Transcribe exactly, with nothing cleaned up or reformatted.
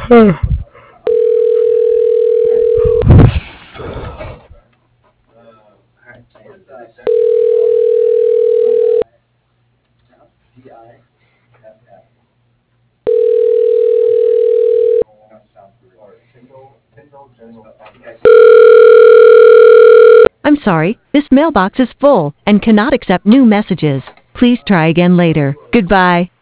I'm sorry, this mailbox is full and cannot accept new messages. Please try again later. Goodbye.